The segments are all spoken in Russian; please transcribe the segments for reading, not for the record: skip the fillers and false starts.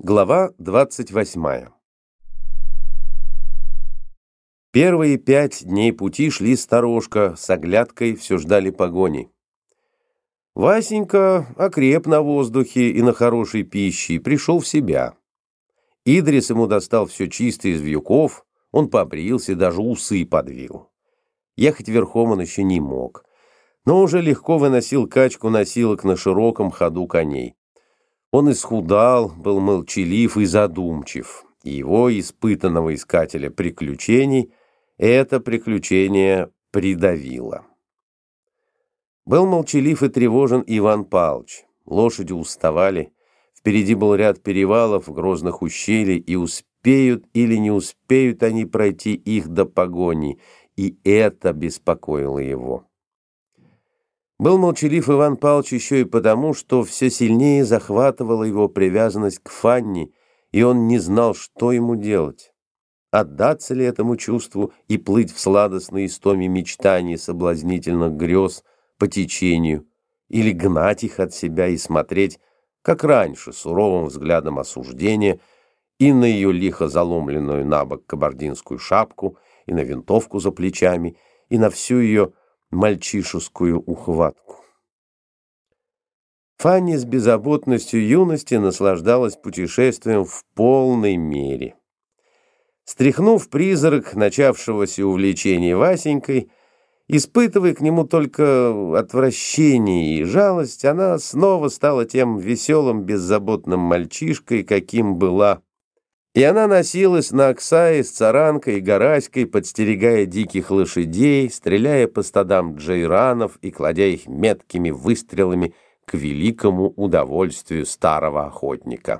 Глава 28. Первые 5 дней пути шли сторожка, с оглядкой все ждали погони. Васенька окреп на воздухе и на хорошей пище, пришел в себя. Идрис ему достал все чисто из вьюков, он побрился, даже усы подвил. Ехать верхом он еще не мог, но уже легко выносил качку носилок на широком ходу коней. Он исхудал, был молчалив и задумчив, и его, испытанного искателя приключений, это приключение придавило. Был молчалив и тревожен Иван Павлович. Лошади уставали, впереди был ряд перевалов, грозных ущелий, и успеют или не успеют они пройти их до погони, и это беспокоило его. Был молчалив Иван Павлович еще и потому, что все сильнее захватывала его привязанность к Фанне, и он не знал, что ему делать. Отдаться ли этому чувству и плыть в сладостной истоме мечтаний соблазнительных грез по течению, или гнать их от себя и смотреть, как раньше, суровым взглядом осуждения, и на ее лихо заломленную набок кабардинскую шапку, и на винтовку за плечами, и на всю ее мальчишескую ухватку. Фанни с беззаботностью юности наслаждалась путешествием в полной мере. Стряхнув призрак начавшегося увлечения Васенькой, испытывая к нему только отвращение и жалость, она снова стала тем веселым, беззаботным мальчишкой, каким была. И она носилась на Оксае с Царанкой и Гараськой, подстерегая диких лошадей, стреляя по стадам джейранов и кладя их меткими выстрелами к великому удовольствию старого охотника.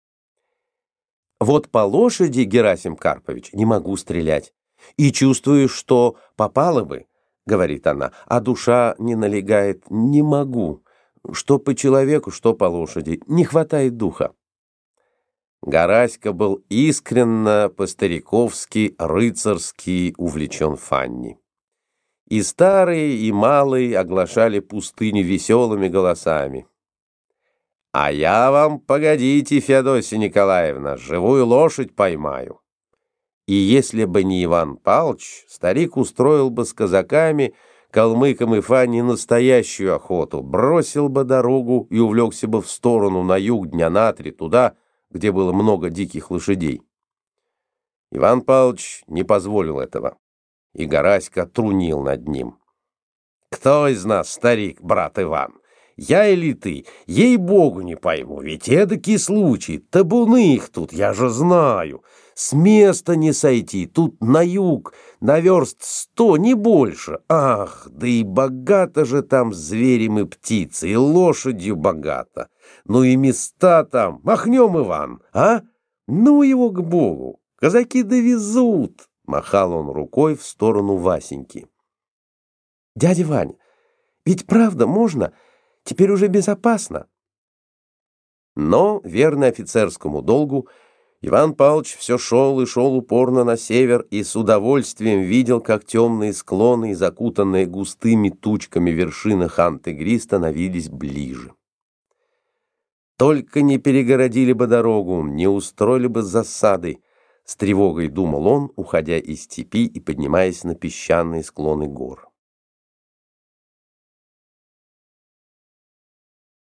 «Вот по лошади, Герасим Карпович, не могу стрелять, и чувствую, что попало бы, — говорит она, — а душа не налегает, не могу, что по человеку, что по лошади, не хватает духа». Гараська был искренно, по-стариковски, рыцарски увлечен Фанни. И старые, и малые оглашали пустыню веселыми голосами. «А я вам, погодите, Феодосия Николаевна, живую лошадь поймаю». И если бы не Иван Павлович, старик устроил бы с казаками, калмыком и Фанни настоящую охоту, бросил бы дорогу и увлекся бы в сторону на юг дня на 3, туда, где было много диких лошадей. Иван Павлович не позволил этого, и Гараська трунил над ним. «Кто из нас старик, брат Иван? Я или ты? Ей-богу, не пойму, ведь эдакий случай, табуны их тут, я же знаю. С места не сойти, тут на юг, на верст 100, не больше. Ах, да и богато же там зверем и птицей, и лошадью богато. Ну и места там, махнем, Иван, а? Ну его к богу, казаки довезут!» Махал он рукой в сторону Васеньки. «Дядя Ваня, ведь правда можно? Теперь уже безопасно». Но, верный офицерскому долгу, Иван Павлович все шел и шел упорно на север и с удовольствием видел, как темные склоны и закутанные густыми тучками вершины Хан-Тегри становились ближе. Только не перегородили бы дорогу, не устроили бы засады, с тревогой думал он, уходя из степи и поднимаясь на песчаные склоны гор.